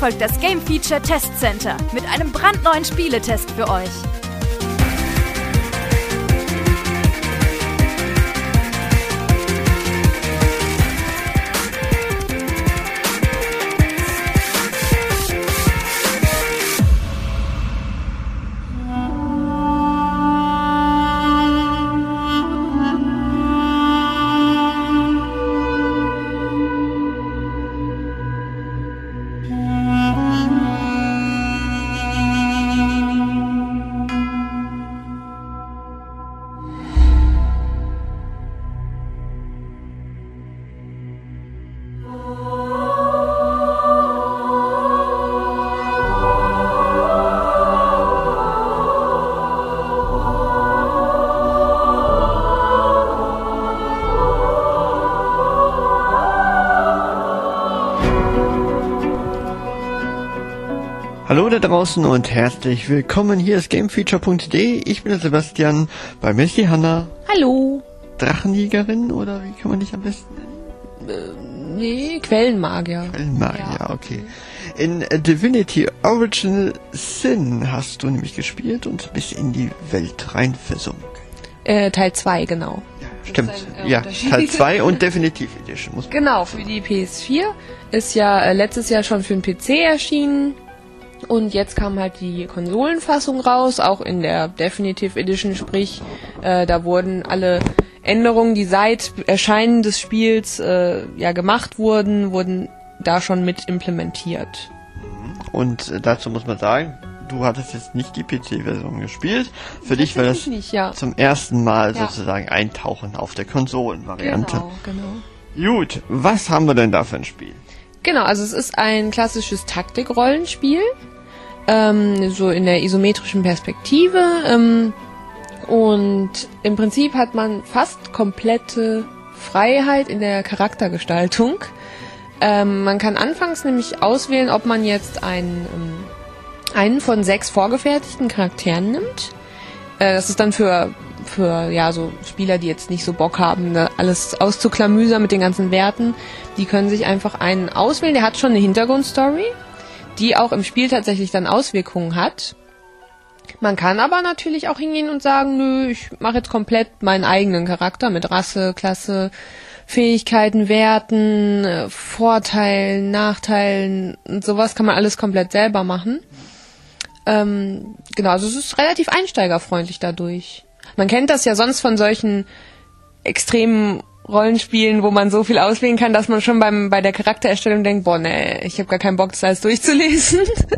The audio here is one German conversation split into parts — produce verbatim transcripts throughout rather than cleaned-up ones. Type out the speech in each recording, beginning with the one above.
folgt das Game Feature Test Center mit einem brandneuen Spieletest für euch. Hallo da draußen und herzlich willkommen. Hier ist gamefeature punkt de. Ich bin der Sebastian, bei mir ist die Hanna. Hallo. Drachenjägerin oder wie kann man dich am besten nennen? Äh, nee, Quellenmagier. Quellenmagier, ja, okay. In Divinity Original Sin hast du nämlich gespielt und bist in die Welt rein versunken. Äh, Teil zwei, genau. Ja, stimmt. Ein, äh, ja, Teil zwei und Definitive Edition. Muss man genau, für die P S vier. Ist ja äh, letztes Jahr schon für den P C erschienen. Und jetzt kam halt die Konsolenfassung raus, auch in der Definitive Edition, sprich, äh, da wurden alle Änderungen, die seit Erscheinen des Spiels äh, ja gemacht wurden, wurden da schon mit implementiert. Und äh, dazu muss man sagen, du hattest jetzt nicht die P C-Version gespielt. Für dich war das nicht, ja. zum ersten Mal ja. sozusagen Eintauchen auf der Konsolenvariante. Genau, genau. Gut, was haben wir denn da für ein Spiel? Genau, also es ist ein klassisches Taktik-Rollenspiel. Ähm, so in der isometrischen Perspektive ähm, und im Prinzip hat man fast komplette Freiheit in der Charaktergestaltung. Ähm, man kann anfangs nämlich auswählen, ob man jetzt einen, ähm, einen von sechs vorgefertigten Charakteren nimmt. Äh, das ist dann für für ja so Spieler, die jetzt nicht so Bock haben, ne, alles auszuklamüsern mit den ganzen Werten. Die können sich einfach einen auswählen. Der hat schon eine Hintergrundstory, die auch im Spiel tatsächlich dann Auswirkungen hat. Man kann aber natürlich auch hingehen und sagen, nö, ich mache jetzt komplett meinen eigenen Charakter mit Rasse, Klasse, Fähigkeiten, Werten, Vorteilen, Nachteilen und sowas kann man alles komplett selber machen. Ähm, genau, also es ist relativ einsteigerfreundlich dadurch. Man kennt das ja sonst von solchen extremen Rollenspielen, wo man so viel auswählen kann, dass man schon beim bei der Charaktererstellung denkt, boah, nee, ich habe gar keinen Bock, das alles durchzulesen.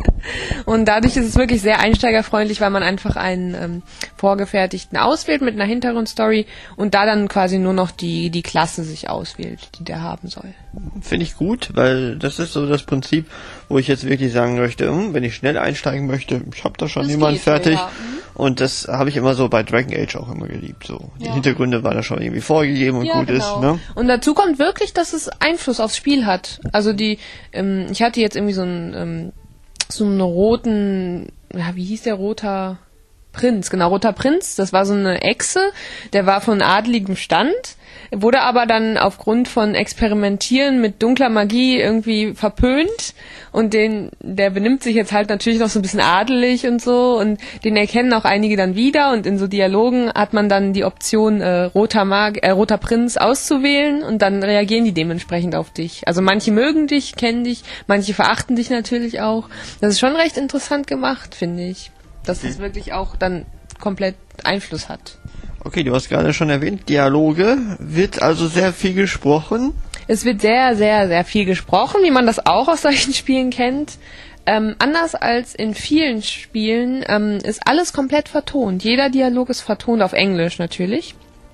Und dadurch ist es wirklich sehr einsteigerfreundlich, weil man einfach einen ähm, vorgefertigten auswählt mit einer Hintergrundstory und da dann quasi nur noch die die Klasse sich auswählt, die der haben soll. Finde ich gut, weil das ist so das Prinzip, wo ich jetzt wirklich sagen möchte, wenn ich schnell einsteigen möchte, ich habe da schon das jemanden fertig. Ja. Und das habe ich immer so bei Dragon Age auch immer geliebt. So die ja. Hintergründe waren da schon irgendwie vorgegeben und ja, gut genau. ist. Ne? Und dazu kommt wirklich, dass es Einfluss aufs Spiel hat. Also die, ähm, ich hatte jetzt irgendwie so einen ähm, so einen roten, ja, wie hieß der, roter Prinz, genau, roter Prinz. Das war so eine Echse, der war von adligem Stand, wurde aber dann aufgrund von Experimentieren mit dunkler Magie irgendwie verpönt und den, der benimmt sich jetzt halt natürlich noch so ein bisschen adelig und so und den erkennen auch einige dann wieder und in so Dialogen hat man dann die Option, äh, roter Mag äh, roter Prinz auszuwählen und dann reagieren die dementsprechend auf dich. Also manche mögen dich, kennen dich, manche verachten dich natürlich auch. Das ist schon recht interessant gemacht, finde ich. Dass das wirklich auch dann komplett Einfluss hat. Okay, du hast gerade schon erwähnt, Dialoge, wird also sehr viel gesprochen. Es wird sehr, sehr, sehr viel gesprochen, wie man das auch aus solchen Spielen kennt. Ähm, anders als in vielen Spielen ähm, ist alles komplett vertont. Jeder Dialog ist vertont, auf Englisch natürlich.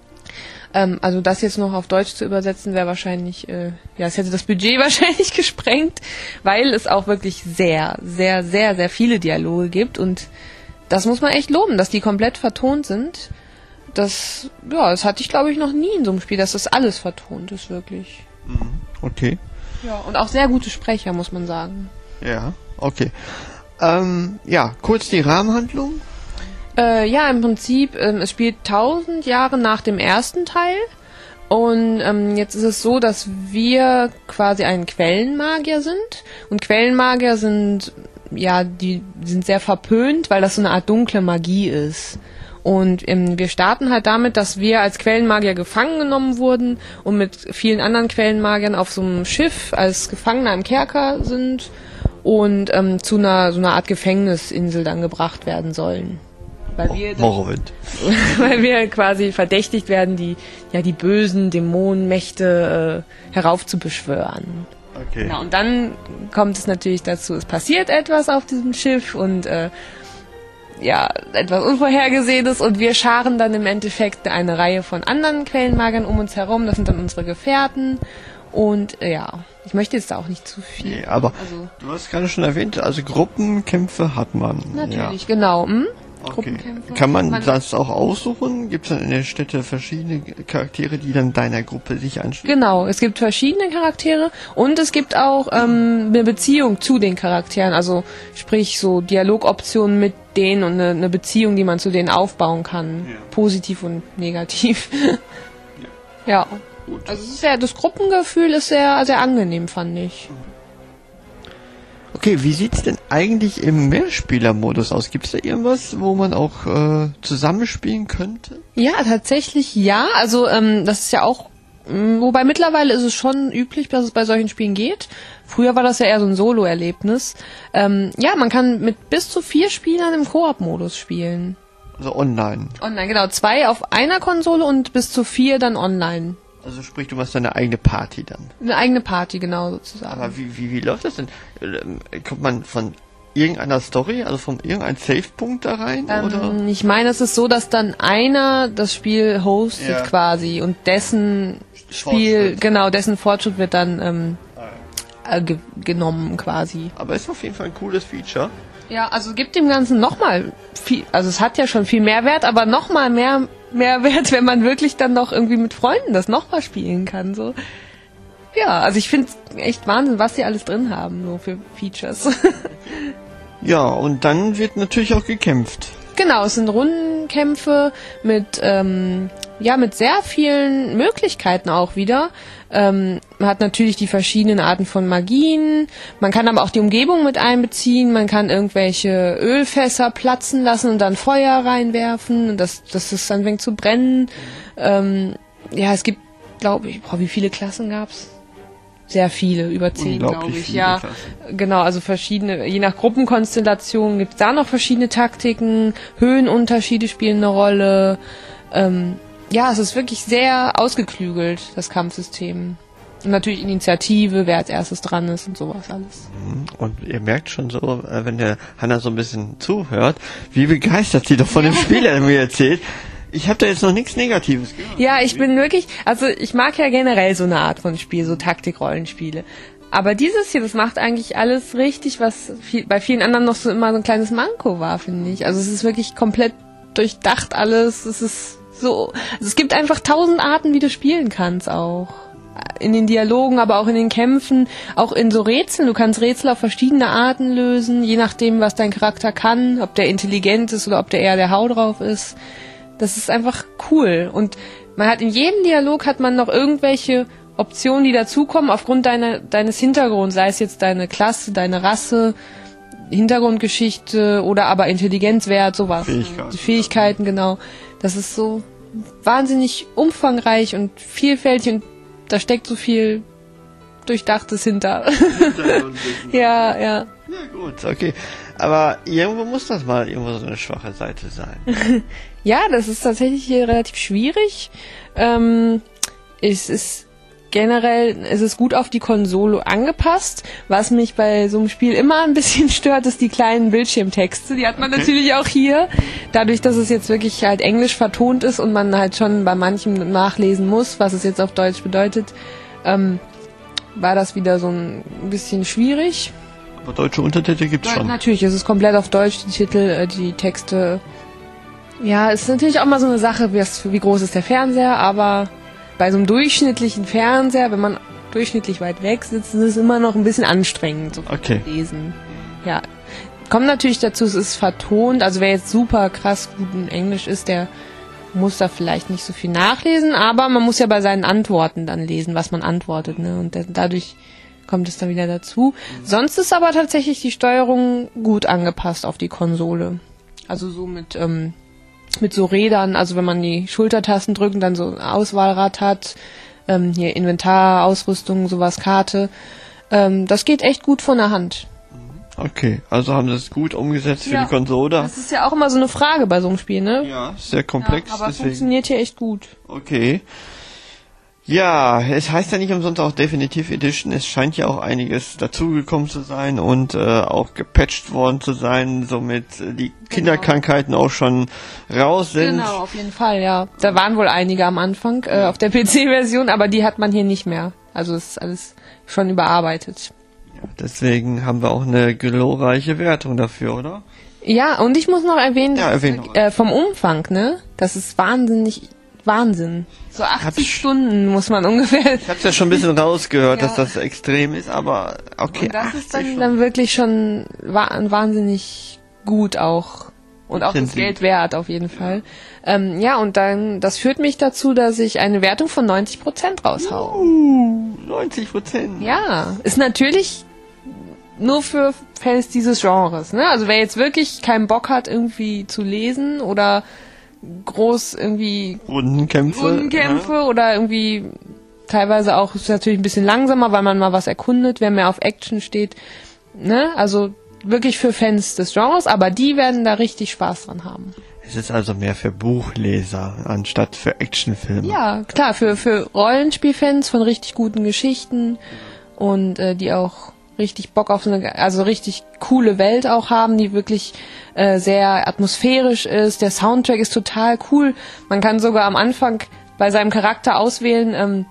Ähm, also das jetzt noch auf Deutsch zu übersetzen, wäre wahrscheinlich, äh, ja, es hätte das Budget wahrscheinlich gesprengt, weil es auch wirklich sehr, sehr, sehr, sehr viele Dialoge gibt und das muss man echt loben, dass die komplett vertont sind. Das, ja, das hatte ich, glaube ich, noch nie in so einem Spiel, dass das alles vertont ist, wirklich. Okay. Ja, und auch sehr gute Sprecher, muss man sagen. Ja, okay. Ähm, ja, kurz die Rahmenhandlung. Äh, ja, im Prinzip, ähm, es spielt tausend Jahre nach dem ersten Teil Und ähm, jetzt ist es so, dass wir quasi ein Quellenmagier sind. Und Quellenmagier sind, ja, die sind sehr verpönt, weil das so eine Art dunkle Magie ist. Und ähm, wir starten halt damit, dass wir als Quellenmagier gefangen genommen wurden und mit vielen anderen Quellenmagiern auf so einem Schiff als Gefangener im Kerker sind und ähm, zu einer so einer Art Gefängnisinsel dann gebracht werden sollen. Weil wir, Morrowind. weil wir quasi verdächtigt werden, die, ja, die bösen Dämonenmächte äh, heraufzubeschwören. Okay. Genau, und dann kommt es natürlich dazu, es passiert etwas auf diesem Schiff und äh, ja, etwas Unvorhergesehenes und wir scharen dann im Endeffekt eine Reihe von anderen Quellenmagiern um uns herum. Das sind dann unsere Gefährten und äh, ja, ich möchte jetzt da auch nicht zu viel. Nee, aber also, du hast gerade schon erwähnt, also Gruppenkämpfe hat man. Natürlich, ja. genau. Hm? Okay. Kann man, man das auch aussuchen? Gibt es dann in der Städte verschiedene Charaktere, die dann deiner Gruppe sich anschließen? Genau, es gibt verschiedene Charaktere und es gibt auch ähm, eine Beziehung zu den Charakteren, also sprich so Dialogoptionen mit denen und eine, eine Beziehung, die man zu denen aufbauen kann, ja. Positiv und negativ. Ja. Ja. Gut. Also es ist sehr, das Gruppengefühl ist sehr, sehr angenehm, fand ich. Okay, wie sieht's denn eigentlich im Mehrspieler-Modus aus? Gibt's da irgendwas, wo man auch äh, zusammenspielen könnte? Ja, tatsächlich ja. Also ähm, das ist ja auch, mh, wobei mittlerweile ist es schon üblich, dass es bei solchen Spielen geht. Früher war das ja eher so ein Solo-Erlebnis. Ähm, ja, man kann mit bis zu vier Spielern im Koop-Modus spielen. Also online? Online, genau. Zwei auf einer Konsole und bis zu vier dann online. Also sprich, du machst deine eigene Party dann? Eine eigene Party, genau, sozusagen. Aber wie, wie, wie läuft das denn? Kommt man von irgendeiner Story, also von irgendeinem Save-Punkt da rein? Ähm, oder? Ich meine, es ist so, dass dann einer das Spiel hostet ja. quasi und dessen Spiel, Fortschritt. genau, dessen Fortschritt wird dann ähm, ah, ja. äh, ge- genommen quasi. Aber ist auf jeden Fall ein cooles Feature. Ja, also gibt dem Ganzen nochmal viel, also es hat ja schon viel Mehrwert, aber nochmal mehr Mehrwert, wenn man wirklich dann noch irgendwie mit Freunden das nochmal spielen kann, so. Ja, also ich finde es echt Wahnsinn, was sie alles drin haben, so für Features. Ja, und dann wird natürlich auch gekämpft. Genau, es sind Rundenkämpfe mit, ähm, ja, mit sehr vielen Möglichkeiten auch wieder. Ähm, man hat natürlich die verschiedenen Arten von Magien, man kann aber auch die Umgebung mit einbeziehen, man kann irgendwelche Ölfässer platzen lassen und dann Feuer reinwerfen, und das, das ist anfängt zu brennen. Ähm, ja, es gibt, glaube ich, boah, wie viele Klassen gab's? Sehr viele, über zehn, glaube ich. Ja, Klassen. Genau, also verschiedene, je nach Gruppenkonstellation gibt's da noch verschiedene Taktiken, Höhenunterschiede spielen eine Rolle. Ähm, ja, es ist wirklich sehr ausgeklügelt, das Kampfsystem. Und natürlich Initiative, wer als erstes dran ist und sowas alles. Und ihr merkt schon so, wenn der Hanna so ein bisschen zuhört, wie begeistert sie doch von dem Spiel, der mir erzählt. Ich habe da jetzt noch nichts Negatives gehört. Ja, ich bin wirklich, also ich mag ja generell so eine Art von Spiel, so Taktik-Rollenspiele. Aber dieses hier, das macht eigentlich alles richtig, was viel, bei vielen anderen noch so immer so ein kleines Manko war, finde ich. Also es ist wirklich komplett durchdacht alles. Es ist so, also es gibt einfach tausend Arten, wie du spielen kannst auch. In den Dialogen, aber auch in den Kämpfen, auch in so Rätseln. Du kannst Rätsel auf verschiedene Arten lösen, je nachdem, was dein Charakter kann, ob der intelligent ist oder ob der eher der Hau drauf ist. Das ist einfach cool. Und man hat in jedem Dialog hat man noch irgendwelche Optionen, die dazukommen aufgrund deiner, deines Hintergrunds, sei es jetzt deine Klasse, deine Rasse, Hintergrundgeschichte oder aber Intelligenzwert, sowas. Fähigkeiten. Die Fähigkeiten, genau. Das ist so wahnsinnig umfangreich und vielfältig und da steckt so viel Durchdachtes hinter. ja, ja. Ja gut, okay. Aber irgendwo muss das mal irgendwo so eine schwache Seite sein. Ja, das ist tatsächlich hier relativ schwierig. Ähm, es ist generell, es ist gut auf die Konsole angepasst. Was mich bei so einem Spiel immer ein bisschen stört, ist die kleinen Bildschirmtexte. Die hat man okay. natürlich auch hier. Dadurch, dass es jetzt wirklich halt Englisch vertont ist und man halt schon bei manchem nachlesen muss, was es jetzt auf Deutsch bedeutet, ähm, war das wieder so ein bisschen schwierig. Aber deutsche Untertitel gibt's ja, schon. Natürlich, es ist komplett auf Deutsch, die Titel, die Texte. Ja, es ist natürlich auch mal so eine Sache, wie groß ist der Fernseher, aber bei so einem durchschnittlichen Fernseher, wenn man durchschnittlich weit weg sitzt, ist es immer noch ein bisschen anstrengend so okay. zu lesen. Ja, kommt natürlich dazu, es ist vertont, also wer jetzt super krass gut in Englisch ist, der muss da vielleicht nicht so viel nachlesen, aber man muss ja bei seinen Antworten dann lesen, was man antwortet, ne? Und dadurch kommt es dann wieder dazu. Mhm. Sonst ist aber tatsächlich die Steuerung gut angepasst auf die Konsole. Also so mit, ähm, mit so Rädern, also wenn man die Schultertasten drückt und dann so ein Auswahlrad hat, ähm, hier Inventar, Ausrüstung, sowas, Karte, ähm, das geht echt gut von der Hand. Okay, also haben sie es gut umgesetzt für ja, die Konsole. Das ist ja auch immer so eine Frage bei so einem Spiel, ne? Ja, sehr komplex. Ja, aber deswegen. Funktioniert hier echt gut. Okay. Ja, es heißt ja nicht umsonst auch Definitive Edition. Es scheint ja auch einiges dazugekommen zu sein und äh, auch gepatcht worden zu sein, somit die genau. Kinderkrankheiten auch schon raus sind. Genau, auf jeden Fall, ja. Da waren wohl einige am Anfang äh, auf der P C-Version, aber die hat man hier nicht mehr. Also es ist alles schon überarbeitet. Deswegen haben wir auch eine glorreiche Wertung dafür, oder? Ja, und ich muss noch erwähnen, ja, erwähnen äh, vom Umfang, ne? Das ist wahnsinnig, Wahnsinn. So achtzig ich, Stunden muss man ungefähr... Ich hab's ja schon ein bisschen rausgehört, ja. dass das extrem ist, aber okay. Und das ist dann, dann wirklich schon wa- wahnsinnig gut auch. Und auch das Geld wert, auf jeden Fall. Ähm, ja, und dann, das führt mich dazu, dass ich eine Wertung von neunzig Prozent raushau. Uh, neunzig Prozent. Ja, ist natürlich nur für Fans dieses Genres, ne? Also wer jetzt wirklich keinen Bock hat, irgendwie zu lesen oder groß irgendwie Rundenkämpfe, Rundenkämpfe ja. oder irgendwie teilweise auch, ist natürlich ein bisschen langsamer, weil man mal was erkundet, wer mehr auf Action steht, ne? Also wirklich für Fans des Genres, aber die werden da richtig Spaß dran haben. Es ist also mehr für Buchleser anstatt für Actionfilme. Ja, klar, für für Rollenspielfans von richtig guten Geschichten und äh, die auch richtig Bock auf so eine, also richtig coole Welt auch haben, die wirklich äh, sehr atmosphärisch ist. Der Soundtrack ist total cool. Man kann sogar am Anfang bei seinem Charakter auswählen, ähm,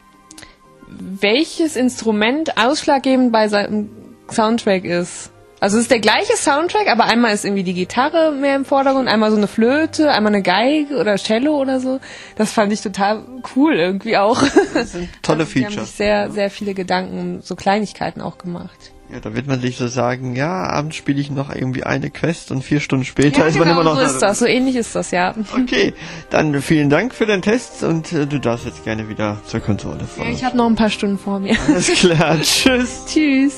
welches Instrument ausschlaggebend bei seinem Soundtrack ist. Also es ist der gleiche Soundtrack, aber einmal ist irgendwie die Gitarre mehr im Vordergrund, einmal so eine Flöte, einmal eine Geige oder Cello oder so. Das fand ich total cool irgendwie auch. Das sind tolle also, Features. Die haben sich sehr, sehr viele Gedanken um so Kleinigkeiten auch gemacht. Ja, da wird man sich so sagen, ja, abends spiele ich noch irgendwie eine Quest und vier Stunden später ja, ist man genau, immer noch... so ist das, so ähnlich ist das, ja. Okay, dann vielen Dank für den Test und äh, du darfst jetzt gerne wieder zur Konsole fahren. Ja, ich habe noch ein paar Stunden vor mir. Alles klar, tschüss. Tschüss.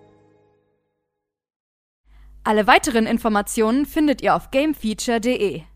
Alle weiteren Informationen findet ihr auf gamefeature punkt de.